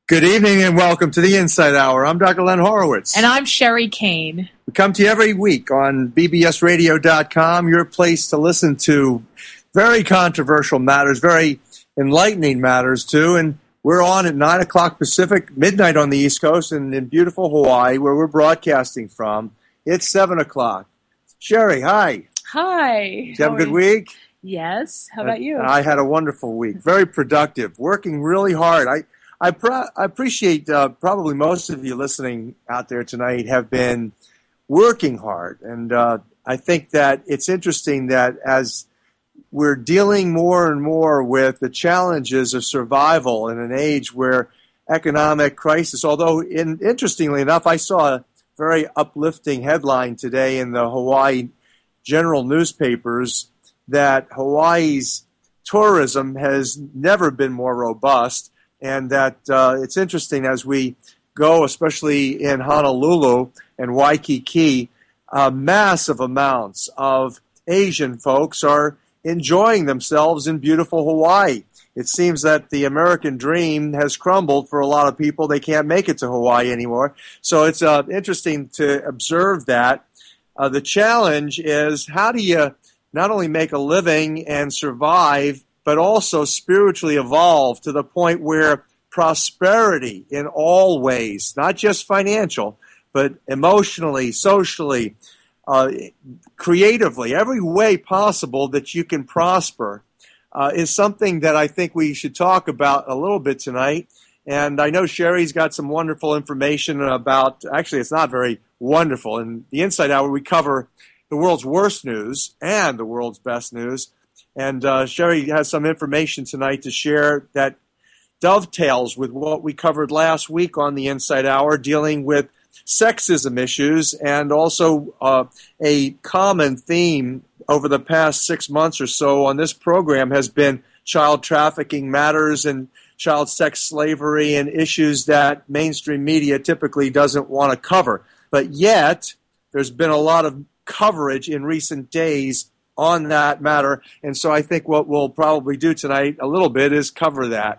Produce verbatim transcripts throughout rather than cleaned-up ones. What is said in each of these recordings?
Good evening and welcome to the Insight Hour. I'm Doctor Len Horowitz. And I'm Sherry Kane. We come to you every week on B B S radio dot com, your place to listen to very controversial matters, very enlightening matters too. And we're on at nine o'clock Pacific, midnight on the East Coast, and in beautiful Hawaii, where we're broadcasting from. It's seven o'clock. Sherry, hi. Hi. Did you have a good week? Yes. How about you? I had a wonderful week. Very productive. Working really hard. I I, pro- I appreciate uh, probably most of you listening out there tonight have been working hard. And uh, I think that it's interesting that as we're dealing more and more with the challenges of survival in an age where economic crisis, although in, interestingly enough, I saw a very uplifting headline today in the Hawaii general newspapers that Hawaii's tourism has never been more robust. And that uh, it's interesting as we go, especially in Honolulu and Waikiki, uh, massive amounts of Asian folks are enjoying themselves in beautiful Hawaii. It seems that the American dream has crumbled for a lot of people. They can't make it to Hawaii anymore. So it's uh, interesting to observe that. Uh, the challenge is, how do you not only make a living and survive, but also spiritually evolve to the point where prosperity in all ways, not just financial, but emotionally, socially, uh, creatively, every way possible that you can prosper, uh, is something that I think we should talk about a little bit tonight. And I know Sherry's got some wonderful information about, actually it's not very wonderful. In the Insight Hour, we cover the world's worst news and the world's best news. And uh, Sherry has some information tonight to share that dovetails with what we covered last week on the Insight Hour, dealing with sexism issues, and also uh, a common theme over the past six months or so on this program has been child trafficking matters and child sex slavery and issues that mainstream media typically doesn't want to cover. But yet, there's been a lot of coverage in recent days on that matter, and so I think what we'll probably do tonight a little bit is cover that.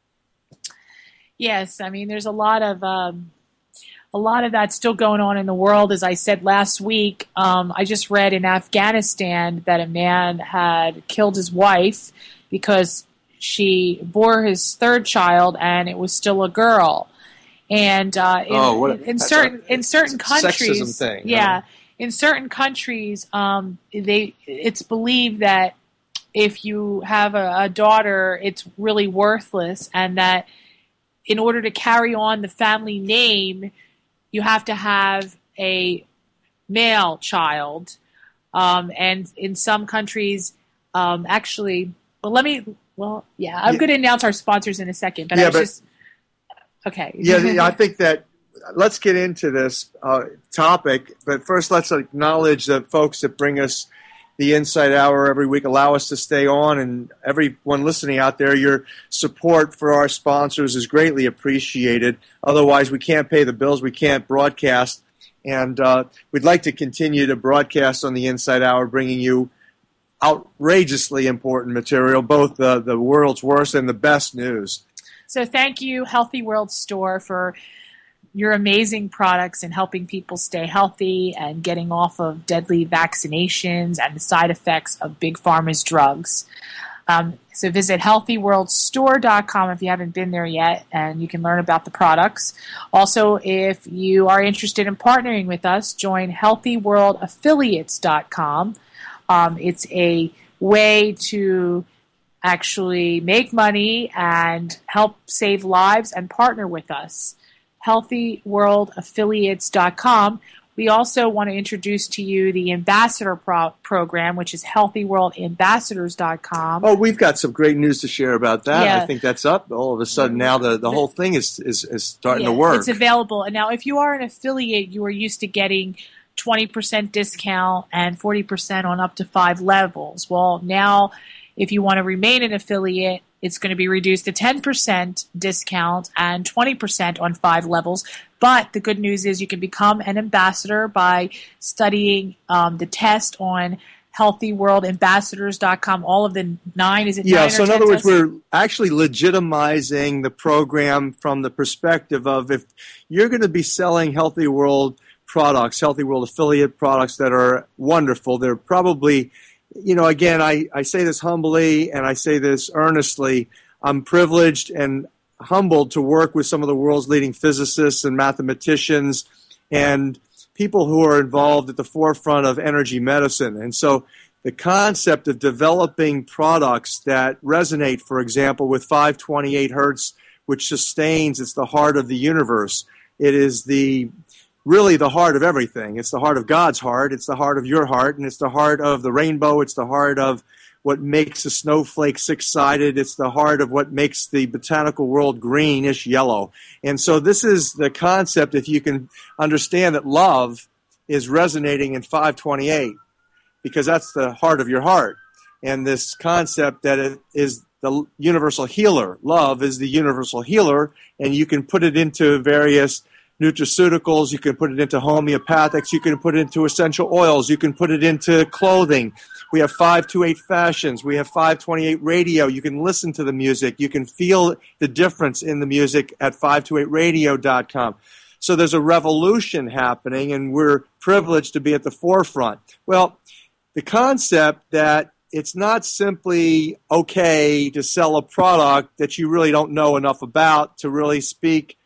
Yes, I mean, there's a lot of um, a lot of that still going on in the world. As I said last week, um, I just read in Afghanistan that a man had killed his wife because she bore his third child and it was still a girl. And uh, in, oh, what a, in certain a, in certain countries, sexism thing, yeah. Huh? In certain countries, um, they it's believed that if you have a, a daughter, it's really worthless, and that in order to carry on the family name, you have to have a male child. Um, and in some countries, um, actually, well, let me, well, yeah, I'm yeah. going to announce our sponsors in a second, but yeah, I was but, just, okay. yeah, I think that. Let's get into this uh, topic, but first let's acknowledge the folks that bring us the Insight Hour every week, allow us to stay on, and everyone listening out there, your support for our sponsors is greatly appreciated. Otherwise, we can't pay the bills, we can't broadcast, and uh, we'd like to continue to broadcast on the Insight Hour, bringing you outrageously important material, both the, the world's worst and the best news. So thank you, Healthy World Store, for your amazing products and helping people stay healthy and getting off of deadly vaccinations and the side effects of Big Pharma's drugs. Um, so visit healthy world store dot com if you haven't been there yet, and you can learn about the products. Also, if you are interested in partnering with us, join healthy world affiliates dot com. Um, it's a way to actually make money and help save lives and partner with us. healthy world affiliates dot com. We also want to introduce to you the Ambassador pro- program, which is healthy world ambassadors dot com. Oh, we've got some great news to share about that. Yeah. I think that's up. All of a sudden now the, the whole thing is, is, is starting yeah, to work. It's available. And now if you are an affiliate, you are used to getting twenty percent discount and forty percent on up to five levels. Well, now if you want to remain an affiliate, it's going to be reduced to ten percent discount and twenty percent on five levels. But the good news is you can become an ambassador by studying um, the test on healthy world ambassadors dot com, all of the nine, is it yeah, nine so or in ten other words, tests? we're actually legitimizing the program from the perspective of if you're going to be selling Healthy World products, Healthy World affiliate products that are wonderful, they're probably, you know, again, I, I say this humbly and I say this earnestly, I'm privileged and humbled to work with some of the world's leading physicists and mathematicians and people who are involved at the forefront of energy medicine. And so the concept of developing products that resonate, for example, with five twenty-eight hertz, which sustains, it's the heart of the universe. It is the really the heart of everything. It's the heart of God's heart. It's the heart of your heart, and it's the heart of the rainbow. It's the heart of what makes a snowflake six-sided. It's the heart of what makes the botanical world greenish yellow. And so this is the concept, if you can understand that love is resonating in five twenty-eight, because that's the heart of your heart. And this concept that it is the universal healer. Love is the universal healer, and you can put it into various nutraceuticals, you can put it into homeopathics, you can put it into essential oils, you can put it into clothing. We have five twenty-eight fashions. We have five twenty-eight radio. You can listen to the music. You can feel the difference in the music at five twenty-eight radio dot com. So there's a revolution happening, and we're privileged to be at the forefront. Well, the concept that it's not simply okay to sell a product that you really don't know enough about to really speak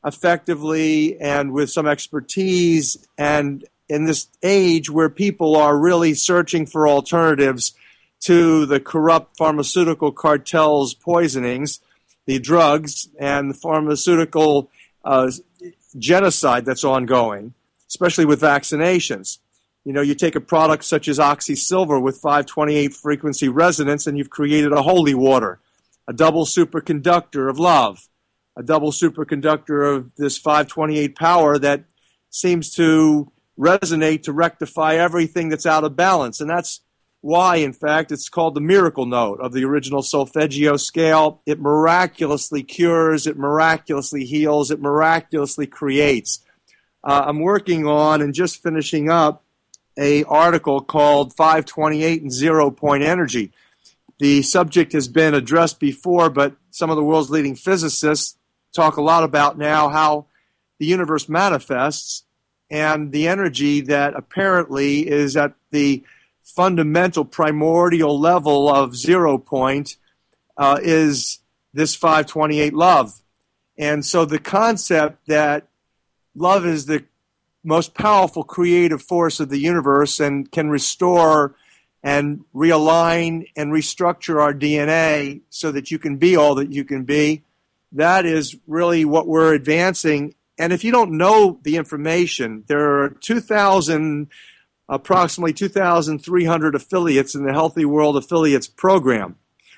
effectively and with some expertise, and in this age where people are really searching for alternatives to the corrupt pharmaceutical cartels' poisonings, the drugs, and the pharmaceutical uh, genocide that's ongoing, especially with vaccinations. You know, you take a product such as Oxysilver with five twenty-eight frequency resonance, and you've created a holy water, a double superconductor of love, a double superconductor of this five twenty-eight power that seems to resonate to rectify everything that's out of balance. And that's why, in fact, it's called the miracle note of the original solfeggio scale. It miraculously cures, it miraculously heals, it miraculously creates. Uh, I'm working on and just finishing up a article called five twenty-eight and Zero Point Energy. The subject has been addressed before, but some of the world's leading physicists talk a lot about now how the universe manifests, and the energy that apparently is at the fundamental primordial level of zero point uh, is this five twenty-eight love. And so the concept that love is the most powerful creative force of the universe and can restore and realign and restructure our D N A so that you can be all that you can be, that is really what we're advancing. And if you don't know the information, there are two thousand, approximately two thousand three hundred affiliates in the Healthy World Affiliates program.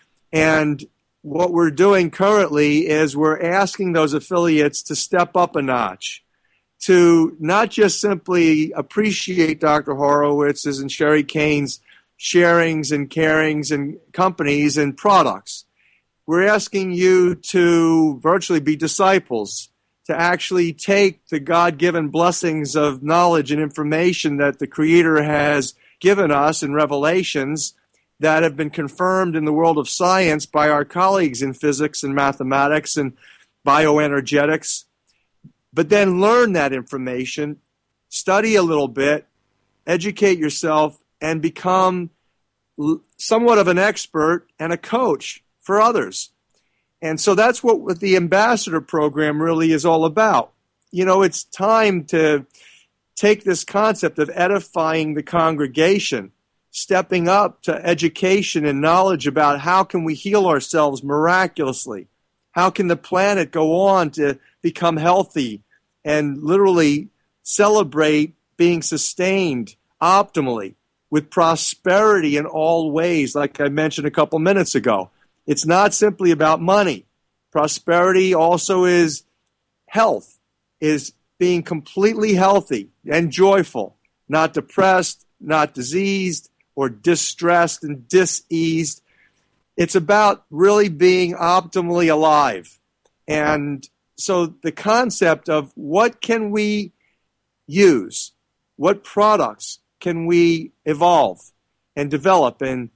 And what we're doing currently is we're asking those affiliates to step up a notch, to not just simply appreciate Doctor Horowitz's and Sherry Kane's sharings and carings and companies and products. We're asking you to virtually be disciples, to actually take the God-given blessings of knowledge and information that the Creator has given us in revelations that have been confirmed in the world of science by our colleagues in physics and mathematics and bioenergetics, but then learn that information, study a little bit, educate yourself, and become somewhat of an expert and a coach for others. And so that's what the ambassador program really is all about. You know, it's time to take this concept of edifying the congregation, stepping up to education and knowledge about how can we heal ourselves miraculously? How can the planet go on to become healthy and literally celebrate being sustained optimally with prosperity in all ways, like I mentioned a couple minutes ago? It's not simply about money. Prosperity also is health, is being completely healthy and joyful, not depressed, not diseased, or distressed and diseased. It's about really being optimally alive. And so the concept of what can we use, what products can we evolve, and develop and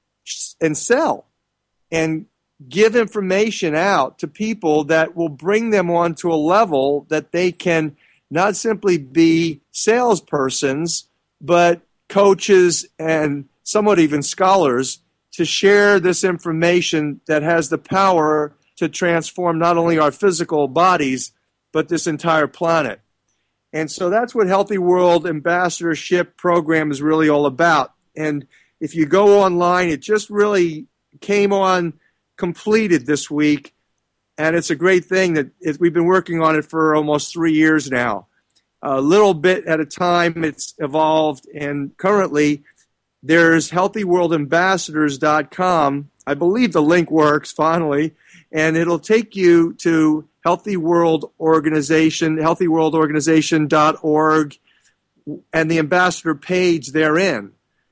and sell and give information out to people that will bring them onto a level that they can not simply be salespersons, but coaches and somewhat even scholars to share this information that has the power to transform not only our physical bodies, but this entire planet. And so that's what Healthy World Ambassadorship Program is really all about. And if you go online, it just really came on completed this week, and it's a great thing that it, we've been working on it for almost three years now. A little bit at a time it's evolved, and currently there's healthy world ambassadors dot com. I believe the link works finally, and it'll take you to Healthy World Organization, healthy world organization dot org, and the ambassador page therein.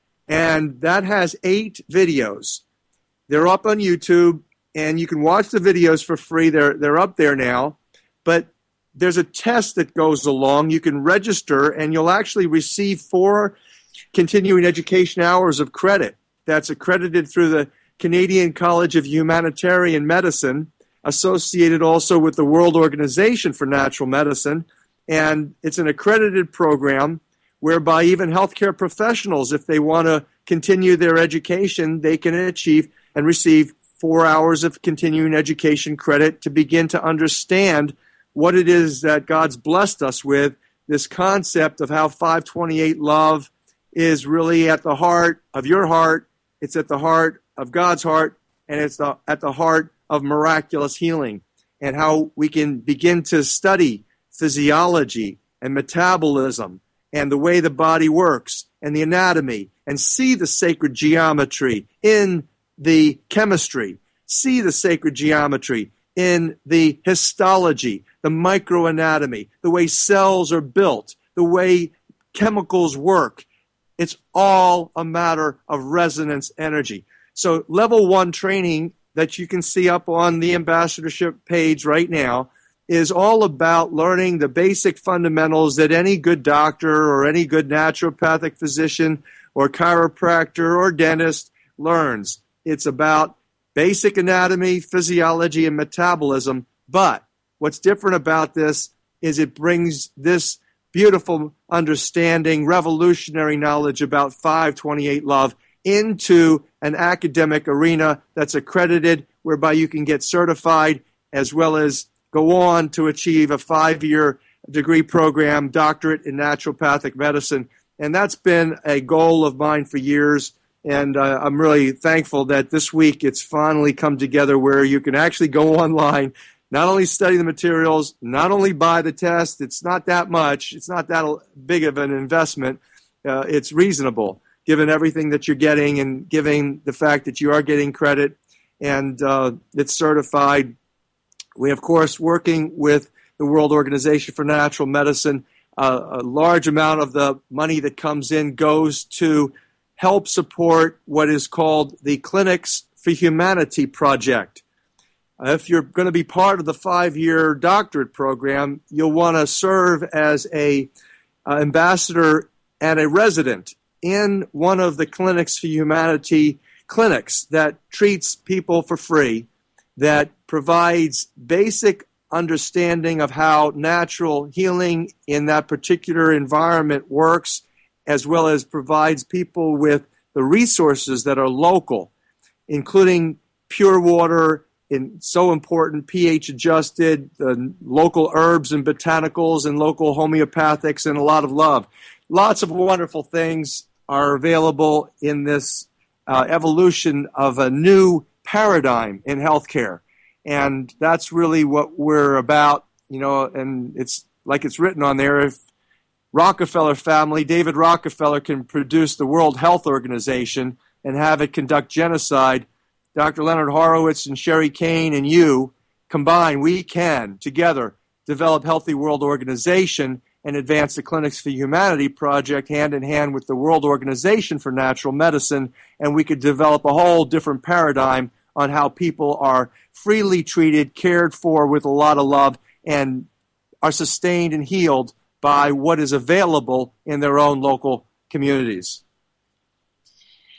And that has eight videos. They're up on YouTube, and you can watch the videos for free. They're they're up there now. But there's a test that goes along. You can register, and you'll actually receive four continuing education hours of credit. That's accredited through the Canadian College of Humanitarian Medicine, associated also with the World Organization for Natural Medicine. And it's an accredited program whereby even healthcare professionals, if they want to continue their education, they can achieve and receive four hours of continuing education credit to begin to understand what it is that God's blessed us with, this concept of how five twenty-eight love is really at the heart of your heart, it's at the heart of God's heart, and it's the, at the heart of miraculous healing, and how we can begin to study physiology and metabolism and the way the body works and the anatomy, and see the sacred geometry in the chemistry, see the sacred geometry in the histology, the microanatomy, the way cells are built, the way chemicals work. It's all a matter of resonance energy. So level one training that you can see up on the ambassadorship page right now is all about learning the basic fundamentals that any good doctor or any good naturopathic physician or chiropractor or dentist learns. It's about basic anatomy, physiology, and metabolism. But what's different about this is it brings this beautiful understanding, revolutionary knowledge about five twenty-eight love into an academic arena that's accredited, whereby you can get certified as well as go on to achieve a five-year degree program, doctorate in naturopathic medicine. And that's been a goal of mine for years. And uh, I'm really thankful that this week it's finally come together where you can actually go online, not only study the materials, not only buy the test. It's not that much. It's not that big of an investment. Uh, it's reasonable, given everything that you're getting and given the fact that you are getting credit, and uh, it's certified. We, of course, working with the World Organization for Natural Medicine, uh, a large amount of the money that comes in goes to help support what is called the Clinics for Humanity Project. Uh, if you're going to be part of the five-year doctorate program, you'll want to serve as a uh, ambassador and a resident in one of the Clinics for Humanity clinics that treats people for free, that provides basic understanding of how natural healing in that particular environment works, as well as provides people with the resources that are local, including pure water, in so important, pH adjusted, the local herbs and botanicals and local homeopathics, and a lot of love. Lots of wonderful things are available in this uh, evolution of a new paradigm in healthcare. And that's really what we're about, you know, and it's like it's written on there. If Rockefeller family, David Rockefeller, can produce the World Health Organization and have it conduct genocide, Doctor Leonard Horowitz and Sherry Kane and you combine, we can together develop Healthy World Organization and advance the Clinics for Humanity project hand in hand with the World Organization for Natural Medicine, and we could develop a whole different paradigm on how people are freely treated, cared for with a lot of love, and are sustained and healed by what is available in their own local communities.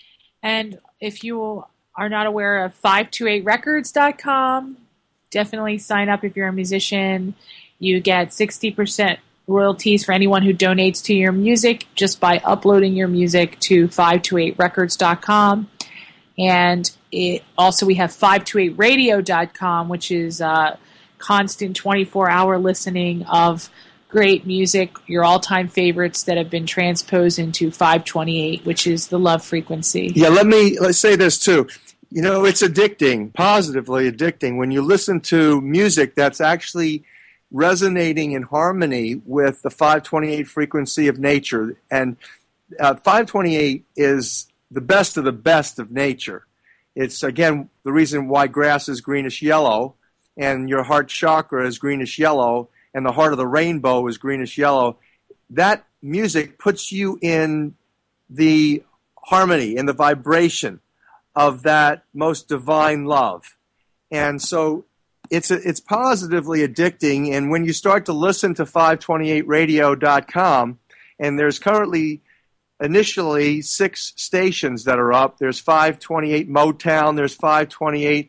And if you are not aware of five two eight records dot com, definitely sign up if you're a musician. You get sixty percent royalties for anyone who donates to your music just by uploading your music to five two eight records dot com. And it, also we have five two eight radio dot com, which is uh, constant twenty-four hour listening of great music, your all-time favorites that have been transposed into five twenty-eight, which is the love frequency. Yeah, let me let's say this too. You know, it's addicting, positively addicting, when you listen to music that's actually resonating in harmony with the five twenty-eight frequency of nature. And uh, five twenty-eight is the best of the best of nature. It's, again, the reason why grass is greenish yellow and your heart chakra is greenish yellow and the heart of the rainbow is greenish yellow. That music puts you in the harmony, in the vibration of that most divine love. And so it's a, it's positively addicting. And when you start to listen to five twenty-eight radio dot com, and there's currently initially six stations that are up. There's five twenty-eight Motown, there's five twenty-eight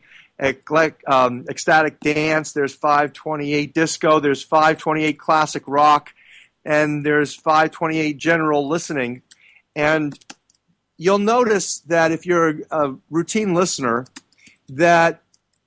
um, Ecstatic Dance, there's five twenty-eight Disco, there's five twenty-eight Classic Rock, and there's five twenty-eight General Listening. And you'll notice that if you're a routine listener, that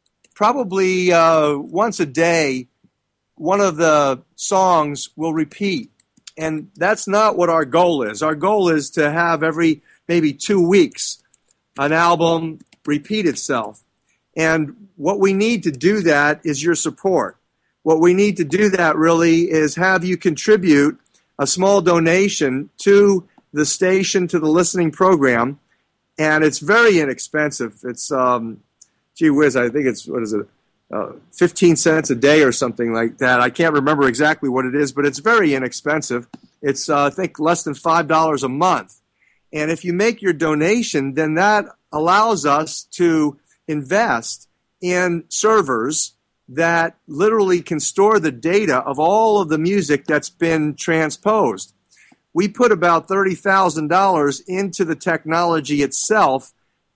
probably uh, once a day, one of the songs will repeat. And that's not what our goal is. Our goal is to have every maybe two weeks an album repeat itself. And what we need to do that is your support. What we need to do that really is have you contribute a small donation to the station, to the listening program. And it's very inexpensive. It's, um, gee whiz, I think it's, what is it? Uh, fifteen cents a day or something like that. I can't remember exactly what it is, but it's very inexpensive. It's, uh, I think, less than five dollars a month. And if you make your donation, then that allows us to invest in servers that literally can store the data of all of the music that's been transposed. We put about thirty thousand dollars into the technology itself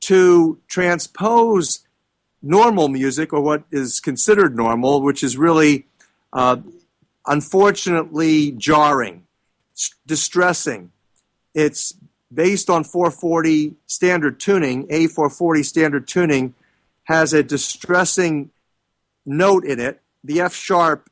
to transpose normal music, or what is considered normal, which is really, uh, unfortunately, jarring, distressing. It's based on four forty standard tuning. A four forty standard tuning has a distressing note in it. The F sharp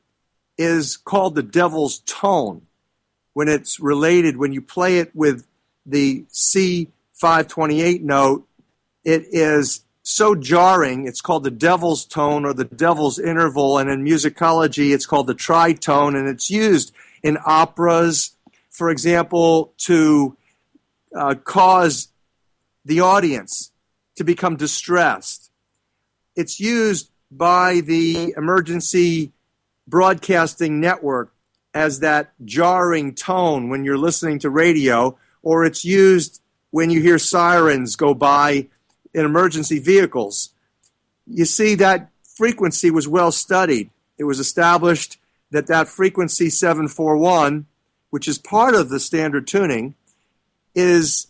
is called the devil's tone. When it's related, when you play it with the C five twenty-eight note, it is so jarring. It's called the devil's tone or the devil's interval, and in musicology it's called the tritone, and it's used in operas, for example, to uh, cause the audience to become distressed. It's used by the emergency broadcasting network as that jarring tone when you're listening to radio, or it's used when you hear sirens go by in emergency vehicles. You see, that frequency was well studied. It was established that that frequency seven forty-one, which is part of the standard tuning, is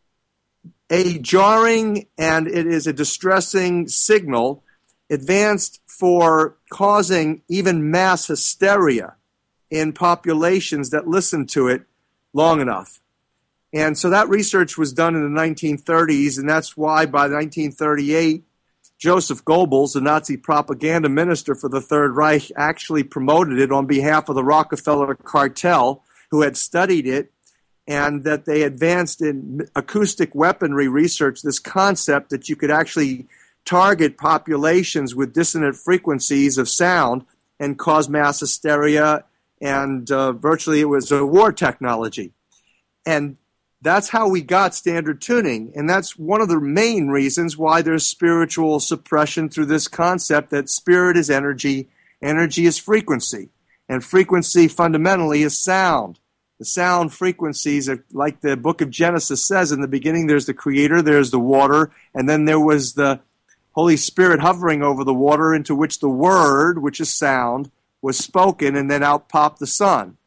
a jarring and it is a distressing signal advanced for causing even mass hysteria in populations that listen to it long enough. And so that research was done in the nineteen thirties, and that's why by nineteen thirty-eight, Joseph Goebbels, the Nazi propaganda minister for the Third Reich, actually promoted it on behalf of the Rockefeller cartel, who had studied it, and that they advanced in acoustic weaponry research this concept that you could actually target populations with dissonant frequencies of sound and cause mass hysteria, and uh, virtually it was a war technology. And that's how we got standard tuning, and that's one of the main reasons why there's spiritual suppression through this concept that spirit is energy, energy is frequency, and frequency fundamentally is sound. The sound frequencies are like the book of Genesis says, in the beginning there's the creator, there's the water, and then there was the Holy Spirit hovering over the water, into which the word, which is sound, was spoken, and then out popped the sun.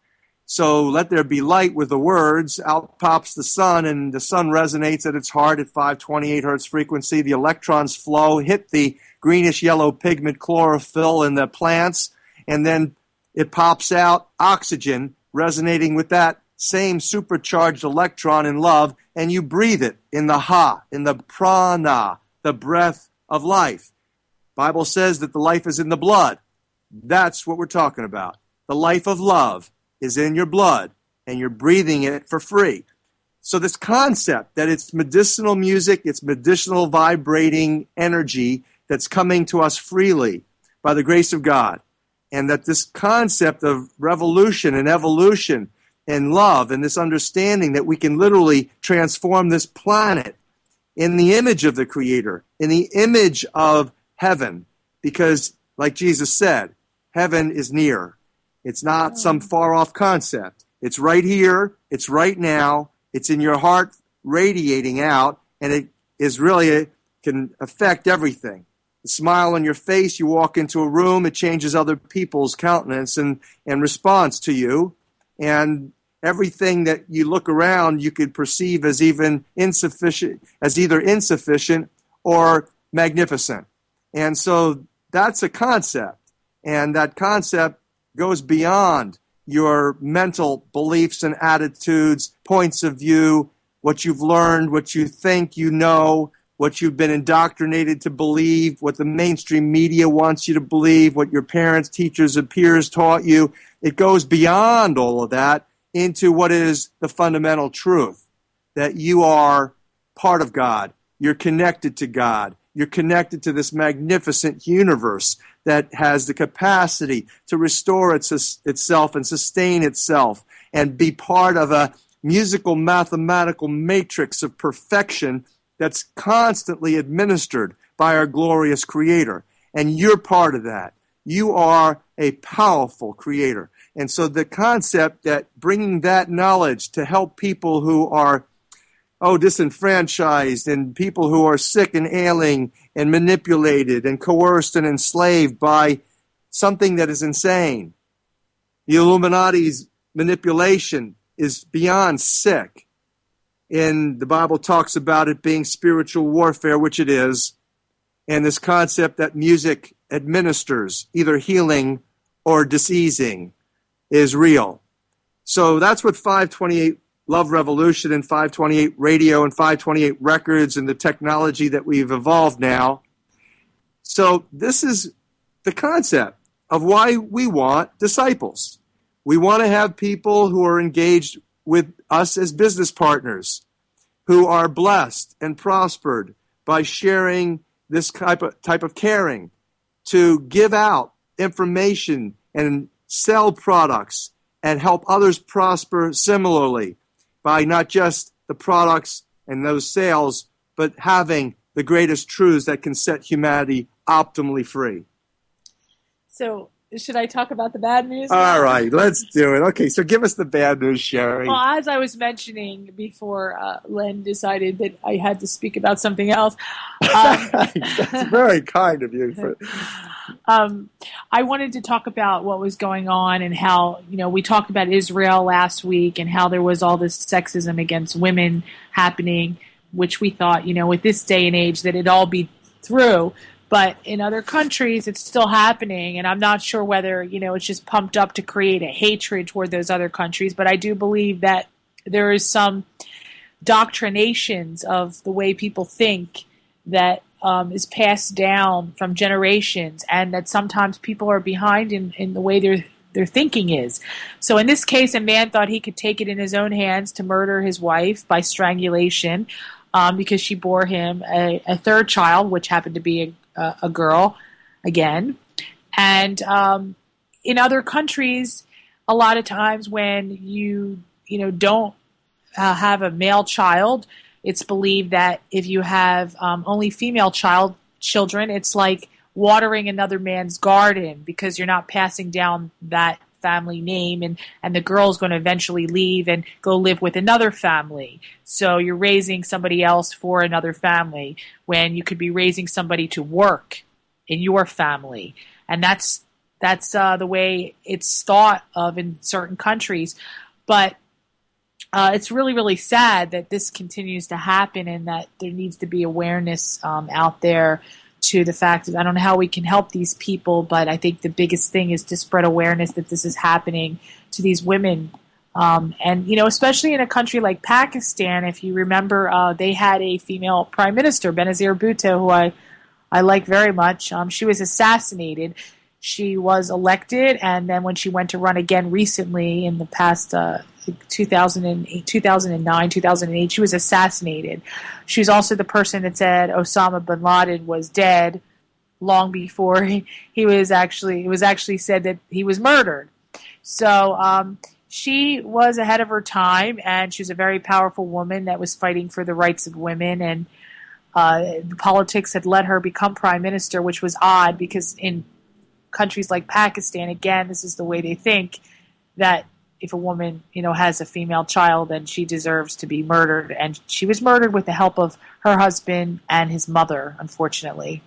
So let there be light with the words, out pops the sun, and the sun resonates at its heart at five twenty-eight hertz frequency. The electrons flow, hit the greenish-yellow pigment chlorophyll in the plants, and then it pops out oxygen resonating with that same supercharged electron in love, and you breathe it in the ha, in the prana, the breath of life. Bible says that the life is in the blood. That's what we're talking about. The life of love is in your blood, and you're breathing it for free. So this concept that it's medicinal music, it's medicinal vibrating energy that's coming to us freely by the grace of God, and that this concept of revolution and evolution and love and this understanding that we can literally transform this planet in the image of the Creator, in the image of heaven, because like Jesus said, heaven is near. It's not some far-off concept. It's right here. It's right now. It's in your heart radiating out, and it is really, it can affect everything. The smile on your face, you walk into a room, it changes other people's countenance and, and response to you. And everything that you look around, you could perceive as even insufficient, as either insufficient or magnificent. And so that's a concept. And that concept goes beyond your mental beliefs and attitudes, points of view, what you've learned, what you think you know, what you've been indoctrinated to believe, what the mainstream media wants you to believe, what your parents, teachers, and peers taught you. It goes beyond all of that into what is the fundamental truth, that you are part of God. You're connected to God. You're connected to this magnificent universe that has the capacity to restore its, itself and sustain itself and be part of a musical mathematical matrix of perfection that's constantly administered by our glorious Creator. And you're part of that. You are a powerful Creator. And so the concept that bringing that knowledge to help people who are oh, disenfranchised and people who are sick and ailing and manipulated and coerced and enslaved by something that is insane. The Illuminati's manipulation is beyond sick. And the Bible talks about it being spiritual warfare, which it is, and this concept that music administers, either healing or diseasing, is real. So that's what five twenty-eight Love Revolution and five twenty-eight Radio and five twenty-eight Records and the technology that we've evolved now. So this is the concept of why we want disciples. We want to have people who are engaged with us as business partners, who are blessed and prospered by sharing this type of, type of caring, to give out information and sell products and help others prosper similarly, by not just the products and those sales, but having the greatest truths that can set humanity optimally free. So should I talk about the bad news? All right, let's do it. Okay, so give us the bad news, Sherry. Well, as I was mentioning before, uh, Len decided that I had to speak about something else. Um, That's very kind of you. For... Um, I wanted to talk about what was going on and how, you know, we talked about Israel last week and how there was all this sexism against women happening, which we thought, you know, with this day and age that it'd all be through. But in other countries, it's still happening, and I'm not sure whether, you know, it's just pumped up to create a hatred toward those other countries. But I do believe that there is some doctrinations of the way people think that um, is passed down from generations, and that sometimes people are behind in, in the way their their thinking is. So in this case, a man thought he could take it in his own hands to murder his wife by strangulation um, because she bore him a, a third child, which happened to be a Uh, a girl again. And um, in other countries, a lot of times when you, you know, don't uh, have a male child, it's believed that if you have um, only female child children, it's like watering another man's garden because you're not passing down that family name, and, and the girl's going to eventually leave and go live with another family. So you're raising somebody else for another family when you could be raising somebody to work in your family. And that's That's uh, the way it's thought of in certain countries. But uh, it's really, really sad that this continues to happen and that there needs to be awareness um, out there to the fact that I don't know how we can help these people, but I think the biggest thing is to spread awareness that this is happening to these women. Um, and, you know, especially in a country like Pakistan, if you remember, uh, they had a female prime minister, Benazir Bhutto, who I, I like very much. Um, she was assassinated. She was elected, and then when she went to run again recently in the past uh, two thousand eight, two thousand nine, two thousand eight, she was assassinated. She was also the person that said Osama bin Laden was dead long before he, he was actually, it was actually said that he was murdered. So um, she was ahead of her time, and she was a very powerful woman that was fighting for the rights of women, and uh, the politics had let her become prime minister, which was odd because in countries like Pakistan, again, this is the way they think, that if a woman, you know, has a female child, then she deserves to be murdered. And she was murdered with the help of her husband and his mother, unfortunately.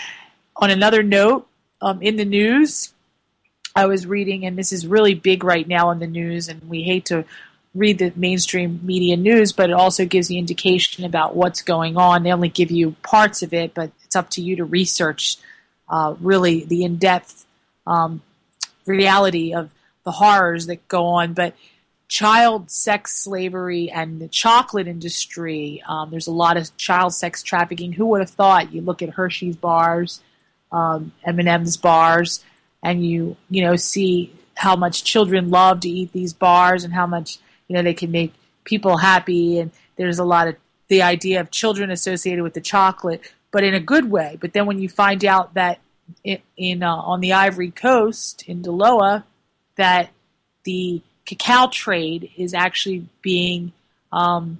On another note, um, in the news, I was reading, and this is really big right now in the news, and we hate to read the mainstream media news, but it also gives you indication about what's going on. They only give you parts of it, but it's up to you to research Uh, really the in-depth um, reality of the horrors that go on. But child sex slavery and the chocolate industry, um, there's a lot of child sex trafficking. Who would have thought? You look at Hershey's bars, um, M and M's bars, and you you know see how much children love to eat these bars and how much you know they can make people happy. And there's a lot of the idea of children associated with the chocolate, but in a good way. But then when you find out that in, in uh, on the Ivory Coast in Daloa, that the cacao trade is actually being um,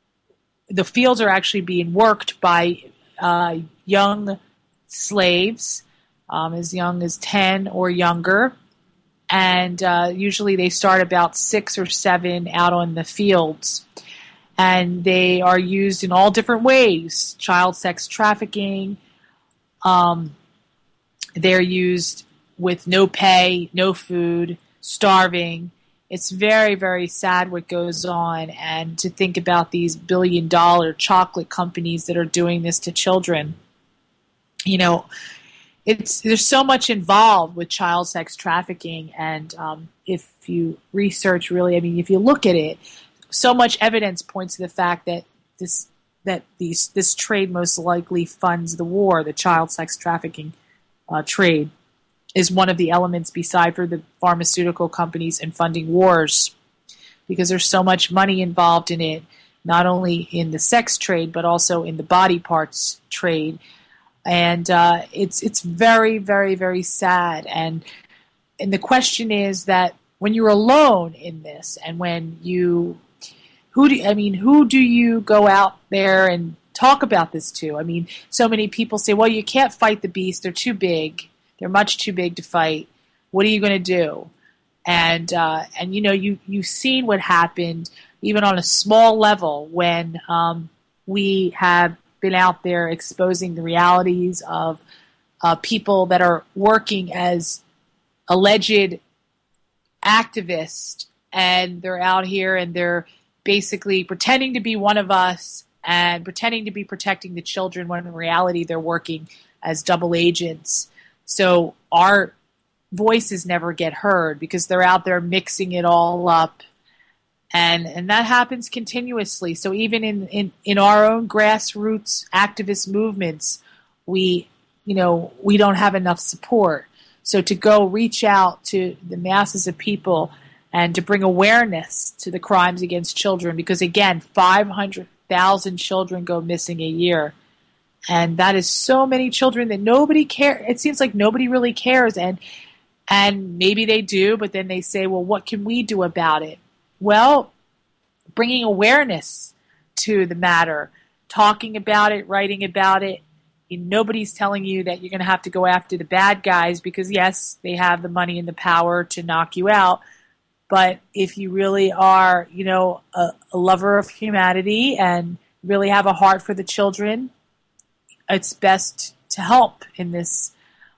the fields are actually being worked by uh, young slaves, um, as young as ten or younger, and uh, usually they start about six or seven out on the fields. And they are used in all different ways. Child sex trafficking. Um, they're used with no pay, no food, starving. It's very, very sad what goes on. And to think about these billion dollar chocolate companies that are doing this to children. You know, it's there's so much involved with child sex trafficking. And um, if you research really, I mean, if you look at it, so much evidence points to the fact that this that these this trade most likely funds the war. The child sex trafficking uh, trade is one of the elements beside for the pharmaceutical companies in funding wars, because there's so much money involved in it, not only in the sex trade but also in the body parts trade. And uh, it's it's very, very, very sad. And and the question is that when you're alone in this, and when you Who do I mean? Who do you go out there and talk about this to? I mean, so many people say, "Well, you can't fight the beast; they're too big. They're much too big to fight. What are you going to do?" And uh, and you know, you you've seen what happened even on a small level when um, we have been out there exposing the realities of uh, people that are working as alleged activists, and they're out here and they're basically pretending to be one of us and pretending to be protecting the children when in reality they're working as double agents. So our voices never get heard because they're out there mixing it all up. And and that happens continuously. So even in, in, in our own grassroots activist movements, we you know, we don't have enough support. So to go reach out to the masses of people and to bring awareness to the crimes against children, because again, five hundred thousand children go missing a year. And that is so many children that nobody cares. It seems like nobody really cares. And and maybe they do, but then they say, well, what can we do about it? Well, bringing awareness to the matter, talking about it, writing about it. Nobody's telling you that you're going to have to go after the bad guys because, yes, they have the money and the power to knock you out. But if you really are, you know, a, a lover of humanity and really have a heart for the children, it's best to help in this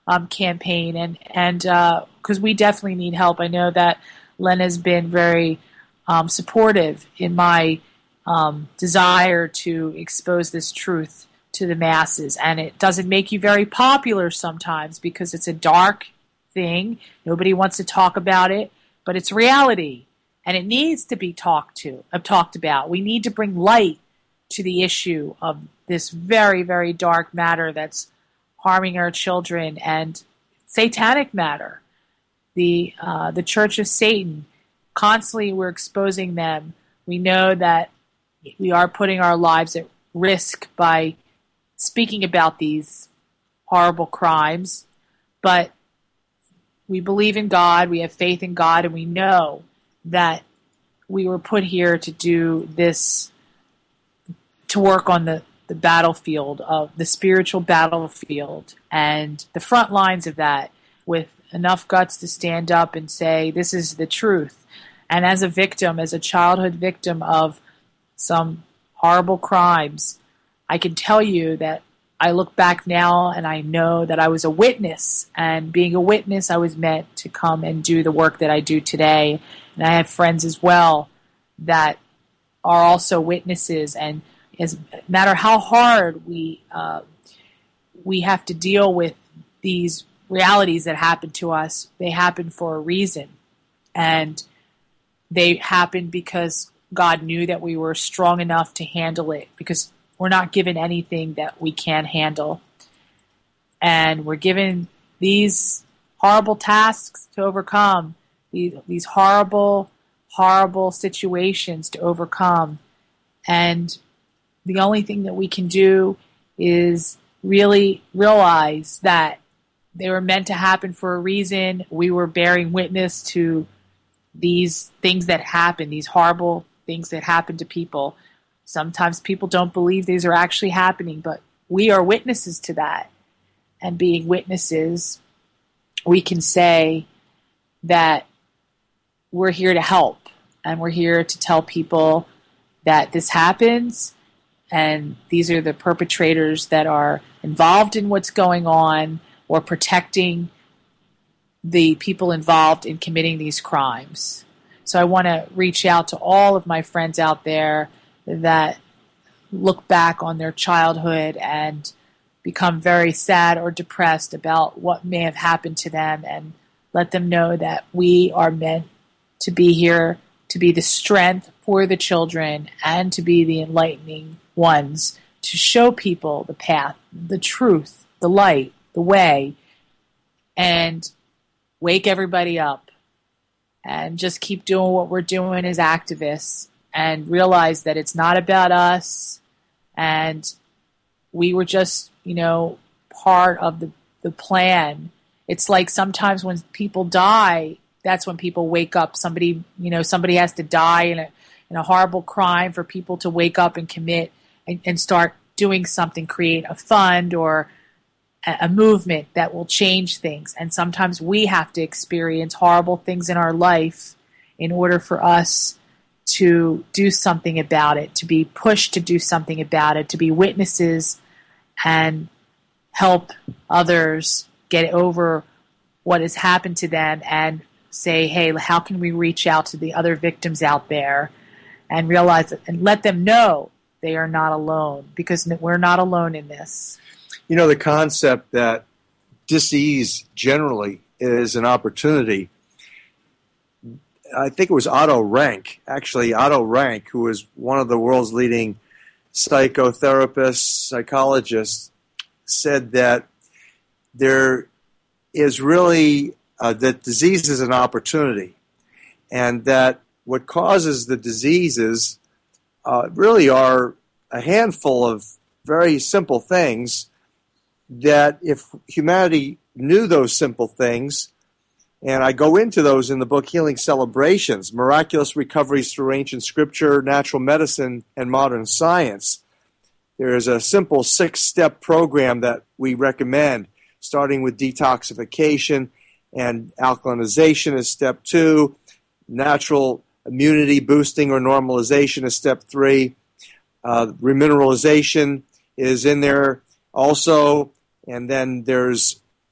um, campaign, and and because uh, we definitely need help. I know that Len has been very um, supportive in my um, desire to expose this truth to the masses, and it doesn't make you very popular sometimes because it's a dark thing. Nobody wants to talk about it, but it's reality, and it needs to be talked to, uh, talked about. We need to bring light to the issue of this very, very dark matter that's harming our children, and satanic matter. The uh, the Church of Satan, constantly we're exposing them. We know that we are putting our lives at risk by speaking about these horrible crimes, but we believe in God, we have faith in God, and we know that we were put here to do this, to work on the, the battlefield of the spiritual battlefield and the front lines of that, with enough guts to stand up and say, this is the truth. And as a victim, as a childhood victim of some horrible crimes, I can tell you that I look back now and I know that I was a witness, and being a witness, I was meant to come and do the work that I do today. And I have friends as well that are also witnesses, and as no matter how hard we uh, we have to deal with these realities that happen to us, they happen for a reason, and they happen because God knew that we were strong enough to handle it, because we're not given anything that we can't handle, and we're given these horrible tasks to overcome, these, these horrible, horrible situations to overcome, and the only thing that we can do is really realize that they were meant to happen for a reason. We were bearing witness to these things that happen, these horrible things that happen to people. Sometimes people don't believe these are actually happening, but we are witnesses to that. And being witnesses, we can say that we're here to help, and we're here to tell people that this happens, and these are the perpetrators that are involved in what's going on, or protecting the people involved in committing these crimes. So I want to reach out to all of my friends out there that look back on their childhood and become very sad or depressed about what may have happened to them, and let them know that we are meant to be here to be the strength for the children and to be the enlightening ones, to show people the path, the truth, the light, the way, and wake everybody up, and just keep doing what we're doing as activists, and realize that it's not about us, and we were just, you know, part of the, the plan. It's like sometimes when people die, that's when people wake up. Somebody, you know, somebody has to die in a in a horrible crime for people to wake up and commit and, and start doing something, create a fund or a, a movement that will change things. And sometimes we have to experience horrible things in our life in order for us to do something about it, to be pushed to do something about it, to be witnesses and help others get over what has happened to them, and say, hey, how can we reach out to the other victims out there and realize it, and let them know they are not alone, because we're not alone in this. You know, the concept that disease generally is an opportunity, I think it was Otto Rank, actually Otto Rank, who was one of the world's leading psychotherapists, psychologists, said that there is really, uh, that disease is an opportunity, and that what causes the diseases uh, really are a handful of very simple things, that if humanity knew those simple things, and I go into those in the book Healing Celebrations, Miraculous Recoveries Through Ancient Scripture, Natural Medicine, and Modern Science. There is a simple six-step program that we recommend, starting with detoxification and alkalinization is step two, natural immunity boosting or normalization is step three, uh, remineralization is in there also, and then there's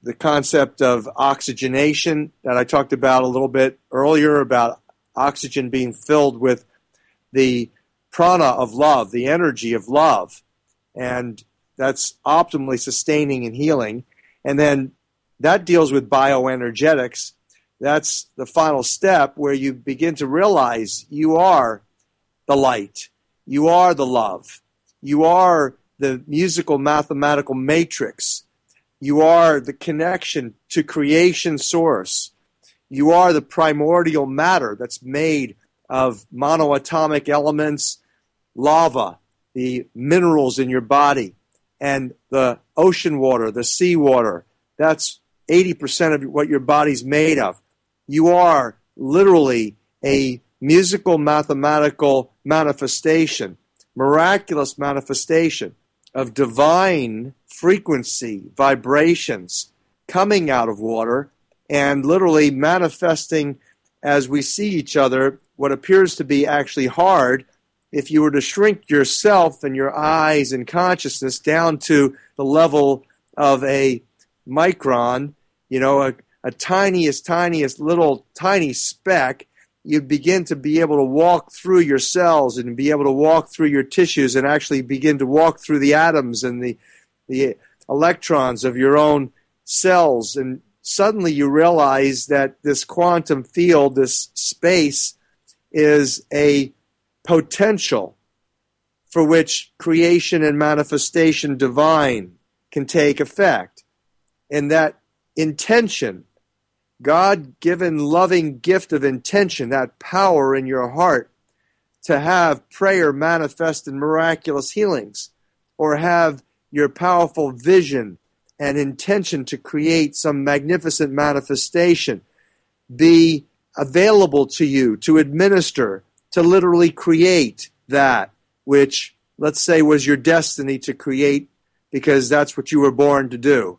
the concept of oxygenation that I talked about a little bit earlier, about oxygen being filled with the prana of love, the energy of love, and that's optimally sustaining and healing. And then that deals with bioenergetics. That's the final step where you begin to realize you are the light, you are the love, you are the musical mathematical matrix, you are the connection to creation source, you are the primordial matter that's made of monoatomic elements, lava, the minerals in your body, and the ocean water, the sea water. That's eighty percent of what your body's made of. You are literally a musical mathematical manifestation, miraculous manifestation of divine frequency, vibrations coming out of water and literally manifesting as we see each other what appears to be actually hard. If you were to shrink yourself and your eyes and consciousness down to the level of a micron, you know, a, a tiniest, tiniest little tiny speck, you'd begin to be able to walk through your cells and be able to walk through your tissues and actually begin to walk through the atoms and the, the electrons of your own cells. And suddenly you realize that this quantum field, this space, is a potential for which creation and manifestation divine can take effect. And that intention, God-given loving gift of intention, that power in your heart to have prayer manifest in miraculous healings, or have your powerful vision and intention to create some magnificent manifestation be available to you to administer, to literally create that which, let's say, was your destiny to create because that's what you were born to do.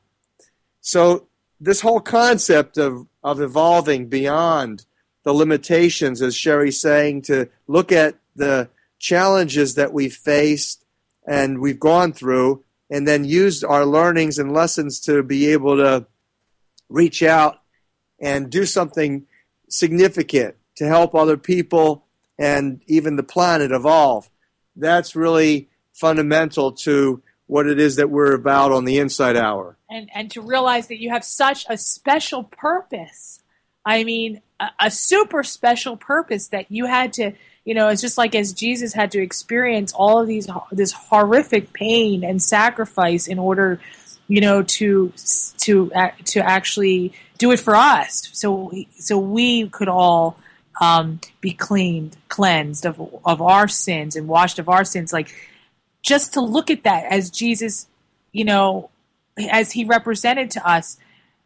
So this whole concept of, of evolving beyond the limitations, as Sherry's saying, to look at the challenges that we've faced and we've gone through, and then used our learnings and lessons to be able to reach out and do something significant to help other people and even the planet evolve. That's really fundamental to what it is that we're about on the Insight Hour. And and to realize that you have such a special purpose. I mean, a, a super special purpose that you had to, you know, it's just like as Jesus had to experience all of these, this horrific pain and sacrifice in order, you know, to to to actually do it for us. So so we could all um, be cleaned, cleansed of of our sins and washed of our sins. Like, just to look at that as Jesus, you know, as he represented to us,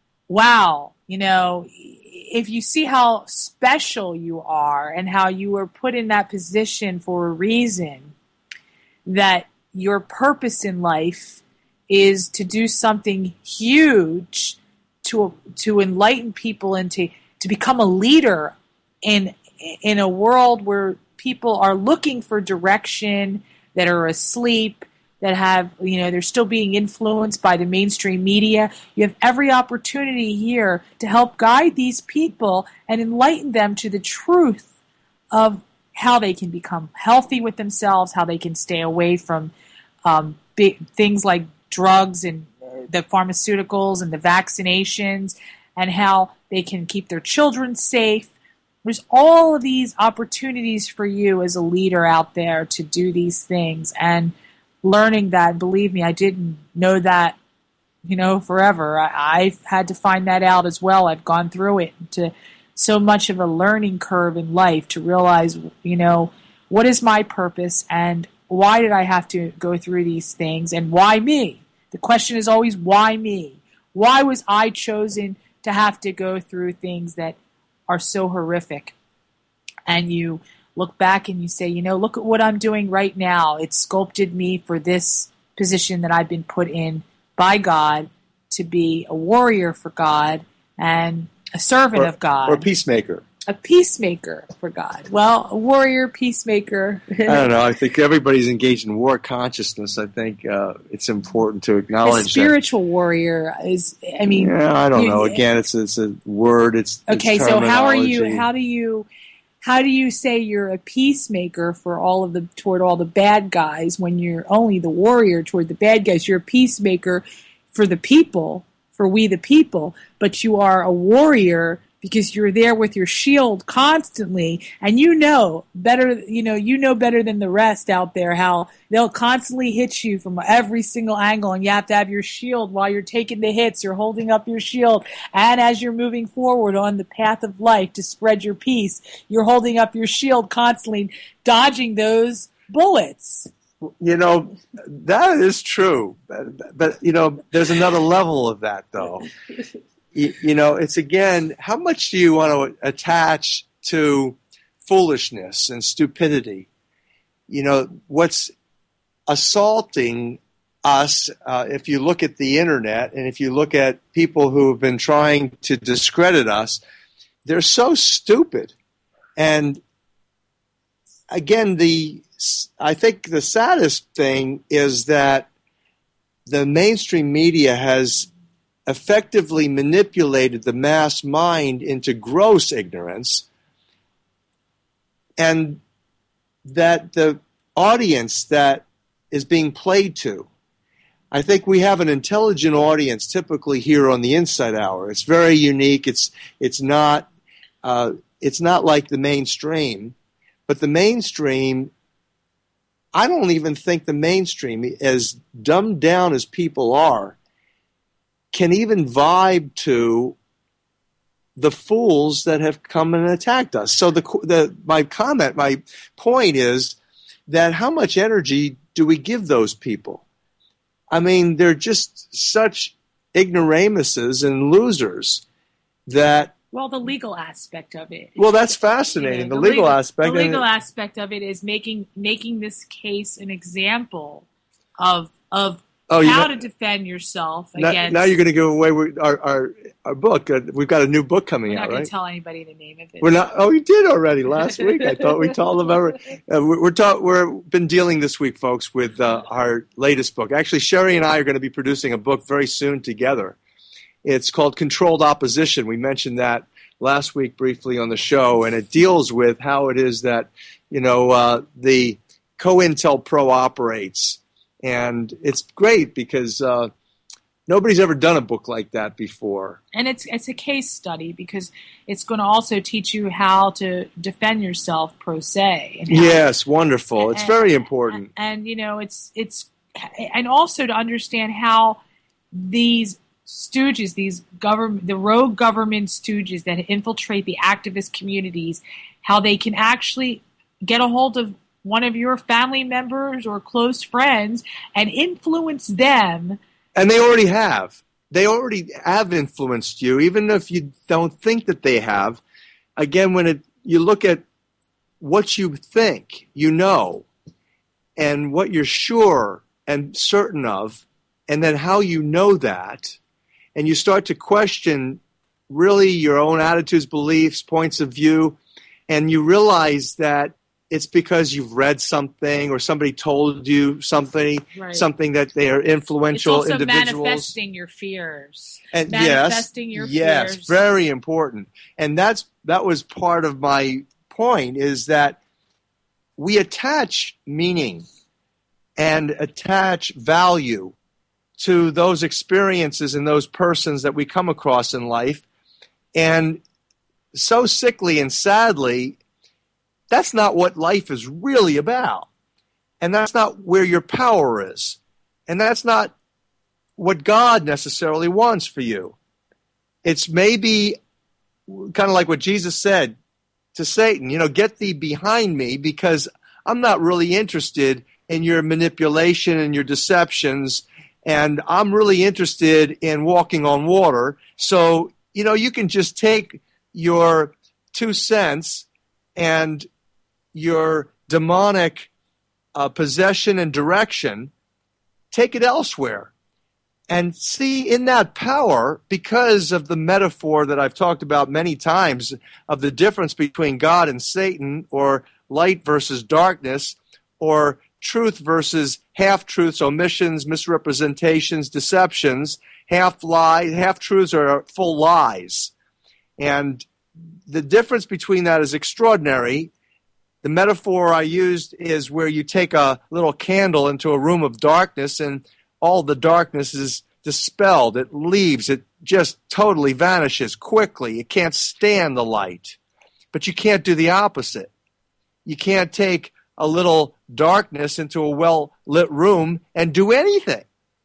wow, you know, if you see how special you are and how you were put in that position for a reason, that your purpose in life is to do something huge to to enlighten people and to, to become a leader in in a world where people are looking for direction, that are asleep, that have, you know, they're still being influenced by the mainstream media. You have every opportunity here to help guide these people and enlighten them to the truth of how they can become healthy with themselves, how they can stay away from um, big things like drugs and the pharmaceuticals and the vaccinations, and how they can keep their children safe. There's all of these opportunities for you as a leader out there to do these things. And learning that, believe me, I didn't know that, you know, forever. I, I've had to find that out as well. I've gone through it, to so much of a learning curve in life to realize, you know, what is my purpose and why did I have to go through these things and why me? The question is always, why me? Why was I chosen to have to go through things that are so horrific? And you look back and you say, you know, look at what I'm doing right now. It sculpted me for this position that I've been put in by God, to be a warrior for God and a servant or, of God. Or a peacemaker. a peacemaker for God? Well, a warrior, peacemaker. I don't know. I think everybody's engaged in war consciousness. I think uh, it's important to acknowledge a spiritual that. warrior is, I mean... Yeah, I don't you, know. Again, it's it's a word. It's Okay, it's so how are you, how do you... How do you say you're a peacemaker for all of the toward all the bad guys when you're only the warrior toward the bad guys? You're a peacemaker for the people, for we the people, but you are a warrior because you're there with your shield constantly, and you know better, you know, you know better than the rest out there how they'll constantly hit you from every single angle, and you have to have your shield while you're taking the hits. You're holding up your shield, and as you're moving forward on the path of life to spread your peace, you're holding up your shield constantly, dodging those bullets. You know, that is true, but, but you know, there's another level of that, though. You, you know, it's again, how much do you want to attach to foolishness and stupidity? You know, what's assaulting us, uh, if you look at the internet and if you look at people who have been trying to discredit us, they're so stupid. And again, the I think the saddest thing is that the mainstream media has effectively manipulated the mass mind into gross ignorance, and that the audience that is being played to, I think we have an intelligent audience typically here on the Insight Hour. It's very unique. It's it's not uh, it's not like the mainstream, but the mainstream, I don't even think the mainstream, as dumbed down as people are, can even vibe to the fools that have come and attacked us. So the the my comment, my point is that how much energy do we give those people? I mean, they're just such ignoramuses and losers that... Well, the legal aspect of it. Well, that's fascinating. You know, the, the legal, legal aspect. The legal aspect of it is making making this case an example of of oh, how to defend yourself now, against. Now you're going to give away our our, our book. Uh, we've got a new book coming We're out, not right? going to tell anybody the name of it. We're not. Oh, we did already last week. I thought we told them. Ever, uh, we're we're, ta- we're been dealing this week, folks, with uh, our latest book. Actually, Sherry and I are going to be producing a book very soon together. It's called Controlled Opposition. We mentioned that last week briefly on the show, and it deals with how it is that, you know, uh, the COINTELPRO operates. And it's great because uh, nobody's ever done a book like that before. And it's it's a case study because it's going to also teach you how to defend yourself pro se. And yes, wonderful. And, it's very important. And, and, you know, it's it's and also to understand how these stooges, these government, the rogue government stooges that infiltrate the activist communities, how they can actually get a hold of one of your family members or close friends and influence them. And they already have. They already have influenced you, even if you don't think that they have. Again, when it, you look at what you think, you know, and what you're sure and certain of, and then how you know that, and you start to question really your own attitudes, beliefs, points of view, and you realize that it's because you've read something or somebody told you something, right. something that they are influential it's also individuals. Manifesting your fears. And manifesting yes, your yes, fears. Very important. And that's that was part of my point, is that we attach meaning and attach value to those experiences and those persons that we come across in life. And so sickly and sadly, that's not what life is really about. And that's not where your power is. And that's not what God necessarily wants for you. It's maybe kind of like what Jesus said to Satan, you know, get thee behind me, because I'm not really interested in your manipulation and your deceptions, and I'm really interested in walking on water. So, you know, you can just take your two cents and your demonic uh, possession and direction, take it elsewhere. And see, in that power, because of the metaphor that I've talked about many times of the difference between God and Satan, or light versus darkness, or truth versus half-truths, omissions, misrepresentations, deceptions, half-lies, half-truths are full lies. And the difference between that is extraordinary. The metaphor I used is where you take a little candle into a room of darkness and all the darkness is dispelled. It leaves. It just totally vanishes quickly. It can't stand the light. But you can't do the opposite. You can't take a little darkness into a well-lit room and do anything.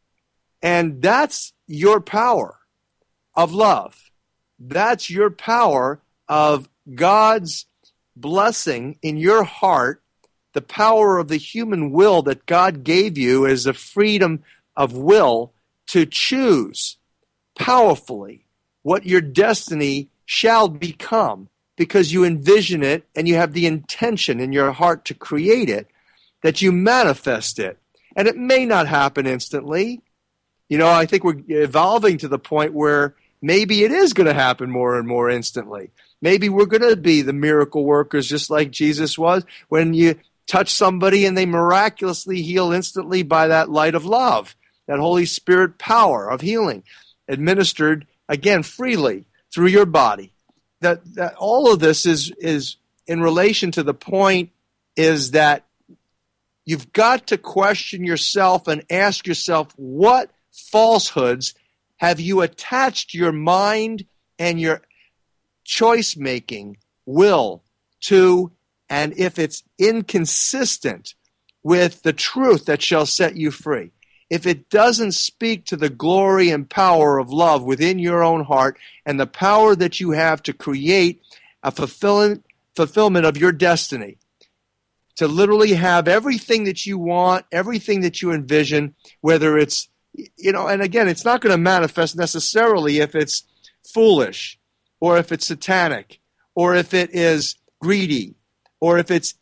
And that's your power of love. That's your power of God's blessing in your heart, the power of the human will that God gave you as a freedom of will to choose powerfully what your destiny shall become, because you envision it and you have the intention in your heart to create it, that you manifest it. And it may not happen instantly. You know, I think we're evolving to the point where maybe it is going to happen more and more instantly. Maybe we're going to be the miracle workers just like Jesus was, when you touch somebody and they miraculously heal instantly by that light of love. That Holy Spirit power of healing administered, again, freely through your body. That, that all of this is, is in relation to the point is that you've got to question yourself and ask yourself, what falsehoods have you attached your mind and your choice-making will to, and if it's inconsistent with the truth that shall set you free. If it doesn't speak to the glory and power of love within your own heart and the power that you have to create a fulfillment, fulfillment of your destiny, to literally have everything that you want, everything that you envision, whether it's, you know, and again, it's not going to manifest necessarily if it's foolish or if it's satanic or if it is greedy or if it's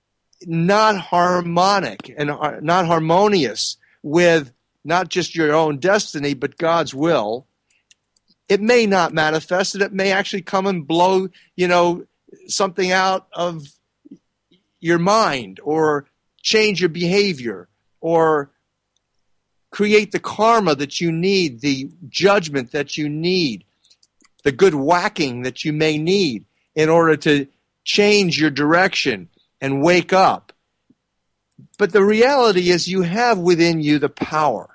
not harmonic and not harmonious with not just your own destiny, but God's will. It may not manifest, and it may actually come and blow, you know, something out of your mind or change your behavior or create the karma that you need, the judgment that you need, the good whacking that you may need in order to change your direction and wake up. But the reality is you have within you the power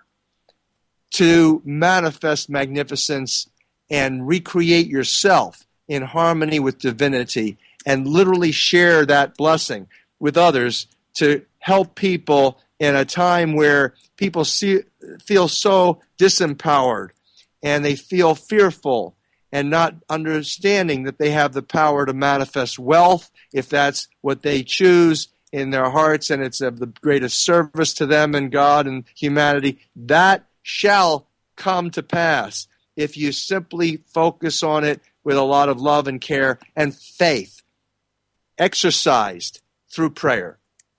to manifest magnificence and recreate yourself in harmony with divinity and literally share that blessing with others to help people in a time where people see, feel so disempowered and they feel fearful and not understanding that they have the power to manifest wealth if that's what they choose in their hearts, and it's of the greatest service to them and God and humanity. That shall come to pass if you simply focus on it with a lot of love and care and faith, exercised through prayer.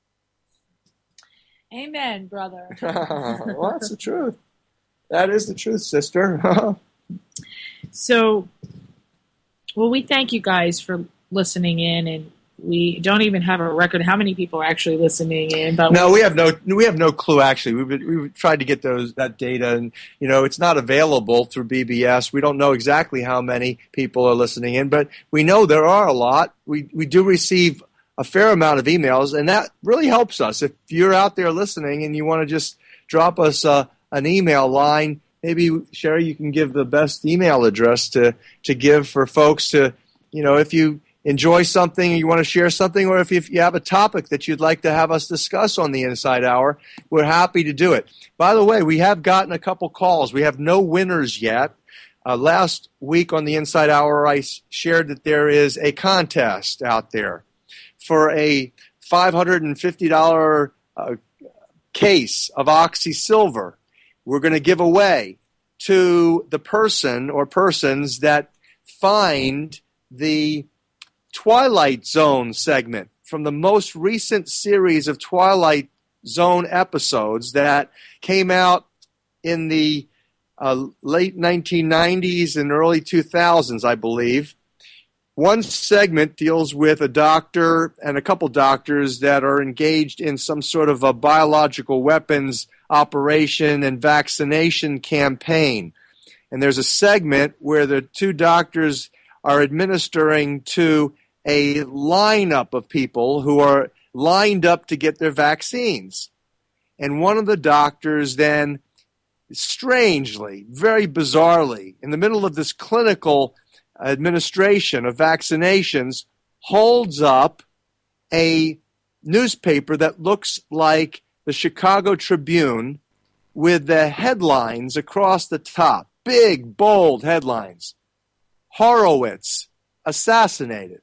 Amen, brother. Well, that's the truth. That is the truth, sister. So, well, we thank you guys for listening in, and we don't even have a record how many people are actually listening in. But no, we have no we have no clue. Actually, we've been, we've tried to get those that data, and you know it's not available through B B S. We don't know exactly how many people are listening in, but we know there are a lot. We we do receive a fair amount of emails, and that really helps us. If you're out there listening and you want to just drop us uh, an email line, maybe Sherry, you can give the best email address to to give for folks to, you know, if you enjoy something and you want to share something, or if you, if you have a topic that you'd like to have us discuss on the Inside Hour, we're happy to do it. By the way, we have gotten a couple calls. We have no winners yet. Uh, last week on the Inside Hour, I shared that there is a contest out there for a five hundred fifty dollars uh, case of Oxy Silver. We're going to give away to the person or persons that find the Twilight Zone segment from the most recent series of Twilight Zone episodes that came out in the uh, late nineteen nineties and early two thousands, I believe. One segment deals with a doctor and a couple doctors that are engaged in some sort of a biological weapons operation and vaccination campaign. And there's a segment where the two doctors are administering to a lineup of people who are lined up to get their vaccines. And one of the doctors then, strangely, very bizarrely, in the middle of this clinical administration of vaccinations, holds up a newspaper that looks like the Chicago Tribune with the headlines across the top, big, bold headlines. Horowitz assassinated.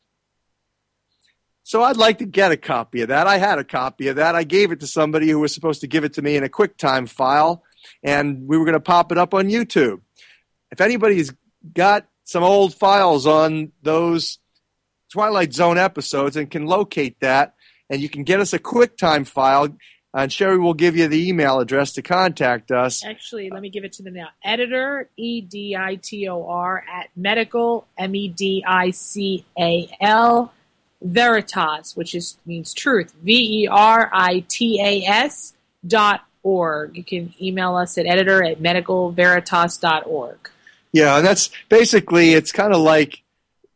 So I'd like to get a copy of that. I had a copy of that. I gave it to somebody who was supposed to give it to me in a QuickTime file, and we were going to pop it up on YouTube. If anybody's got some old files on those Twilight Zone episodes and can locate that, and you can get us a QuickTime file, and Sherry will give you the email address to contact us. Actually, let me give it to them now. Editor, E D I T O R, at medical, M E D I C A L, Veritas, which is means truth, V E R I T A S dot org. You can email us at editor at medical veritas dot org. Yeah, and that's basically, it's kind of like,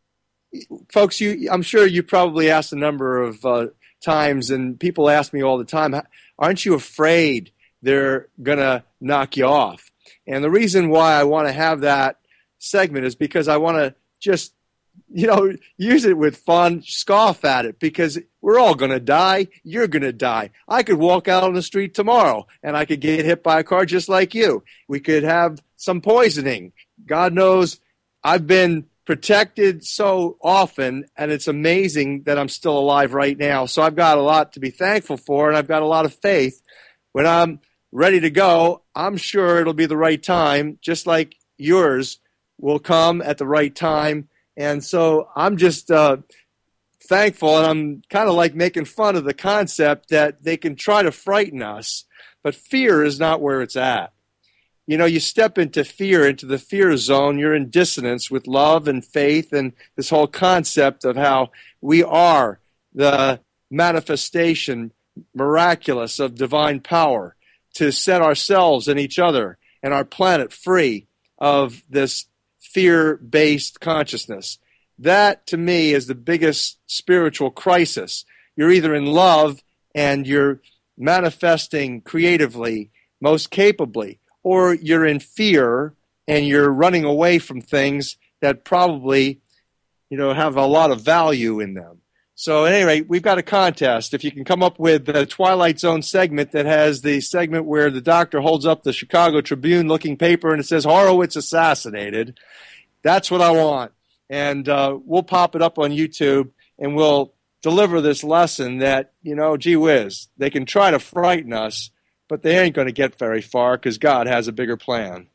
folks, you, I'm sure you probably asked a number of uh, times, and people ask me all the time, aren't you afraid they're going to knock you off? And the reason why I want to have that segment is because I want to just, you know, use it with fun, scoff at it, because we're all going to die. You're going to die. I could walk out on the street tomorrow, and I could get hit by a car just like you. We could have some poisoning. God knows I've been protected so often, and it's amazing that I'm still alive right now. So I've got a lot to be thankful for, and I've got a lot of faith. When I'm ready to go, I'm sure it'll be the right time, just like yours will come at the right time. And so I'm just uh, thankful, and I'm kind of like making fun of the concept that they can try to frighten us, but fear is not where it's at. You know, you step into fear, into the fear zone, you're in dissonance with love and faith and this whole concept of how we are the manifestation, miraculous, of divine power to set ourselves and each other and our planet free of this fear-based consciousness. That, to me, is the biggest spiritual crisis. You're either in love and you're manifesting creatively, most capably, or you're in fear and you're running away from things that probably, you know, have a lot of value in them. So at any rate, we've got a contest. If you can come up with the Twilight Zone segment that has the segment where the doctor holds up the Chicago Tribune-looking paper and it says Horowitz assassinated, that's what I want. And uh, we'll pop it up on YouTube, and we'll deliver this lesson that, you know, gee whiz, they can try to frighten us, but they ain't going to get very far because God has a bigger plan.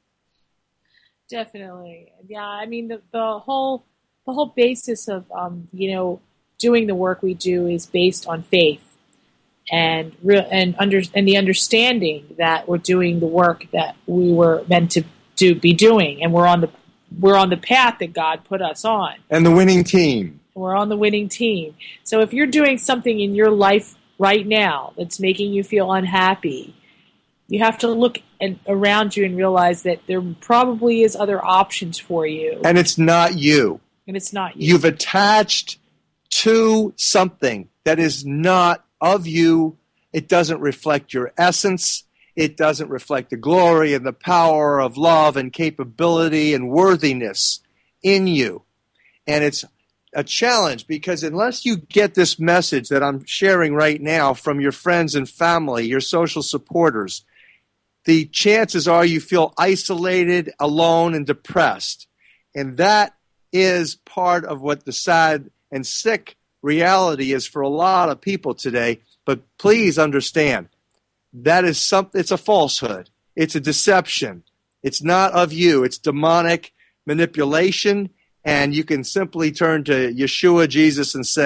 Definitely. Yeah, I mean, the, the whole the whole basis of, um, you know, doing the work we do is based on faith and real and under and the understanding that we're doing the work that we were meant to do be doing, and we're on the we're on the path that God put us on. And the winning team. We're on the winning team. So if you're doing something in your life right now that's making you feel unhappy, you have to look at, around you and realize that there probably is other options for you. And it's not you. And it's not you. You've attached to something that is not of you. It doesn't reflect your essence. It doesn't reflect the glory and the power of love and capability and worthiness in you. And it's a challenge because unless you get this message that I'm sharing right now from your friends and family, your social supporters, the chances are you feel isolated, alone, and depressed. And that is part of what the sad and sick reality is for a lot of people today. But please understand, that is something, it's a falsehood. It's a deception. It's not of you. It's demonic manipulation. And you can simply turn to Yeshua, Jesus, and say,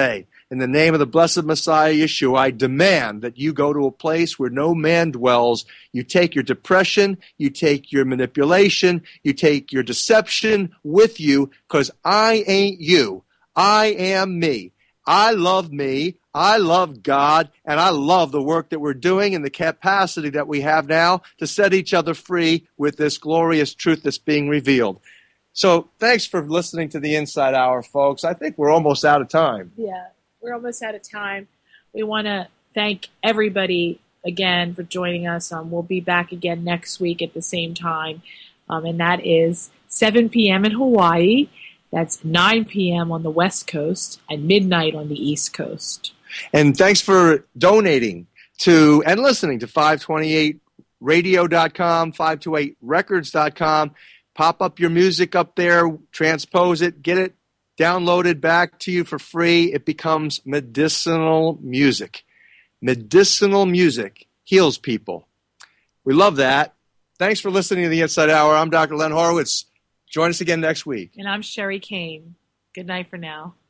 In the name of the blessed Messiah, Yeshua, I demand that you go to a place where no man dwells. You take your depression, you take your manipulation, you take your deception with you, because I ain't you. I am me. I love me. I love God, and I love the work that we're doing and the capacity that we have now to set each other free with this glorious truth that's being revealed. So thanks for listening to the Inside Hour, folks. I think we're almost out of time. Yeah, we're almost out of time. We want to thank everybody again for joining us. Um, we'll be back again next week at the same time, um, and that is seven p.m. in Hawaii. That's nine p.m. on the West Coast and midnight on the East Coast. And thanks for donating to and listening to five twenty-eight radio dot com, five twenty-eight records dot com. Pop up your music up there, transpose it, get it downloaded back to you for free. It becomes medicinal music. Medicinal music heals people. We love that. Thanks for listening to the Inside Hour. I'm Doctor Len Horowitz. Join us again next week. And I'm Sherry Kane. Good night for now.